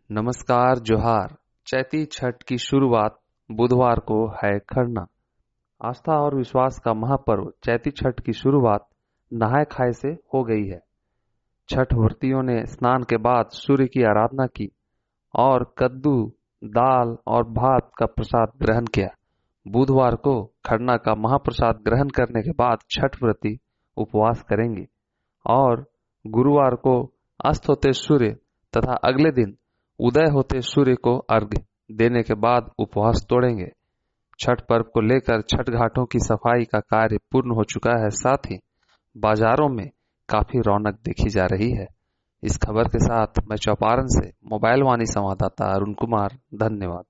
नमस्कार जोहार। चैती छठ की शुरुआत बुधवार को है खरना। आस्था और विश्वास का महापर्व चैती छठ की शुरुआत नहाय खाए से हो गई है। छठ व्रतियों ने स्नान के बाद सूर्य की आराधना की और कद्दू, दाल और भात का प्रसाद ग्रहण किया। बुधवार को खरना का महाप्रसाद ग्रहण करने के बाद छठ व्रती उपवास करेंगे और गुरुवार को अस्त होते सूर्य तथा अगले दिन उदय होते सूर्य को अर्घ्य देने के बाद उपवास तोड़ेंगे। छठ पर्व को लेकर छठ घाटों की सफाई का कार्य पूर्ण हो चुका है, साथ ही बाजारों में काफी रौनक देखी जा रही है। इस खबर के साथ मैं चौपारण से मोबाइल वाणी संवाददाता अरुण कुमार, धन्यवाद।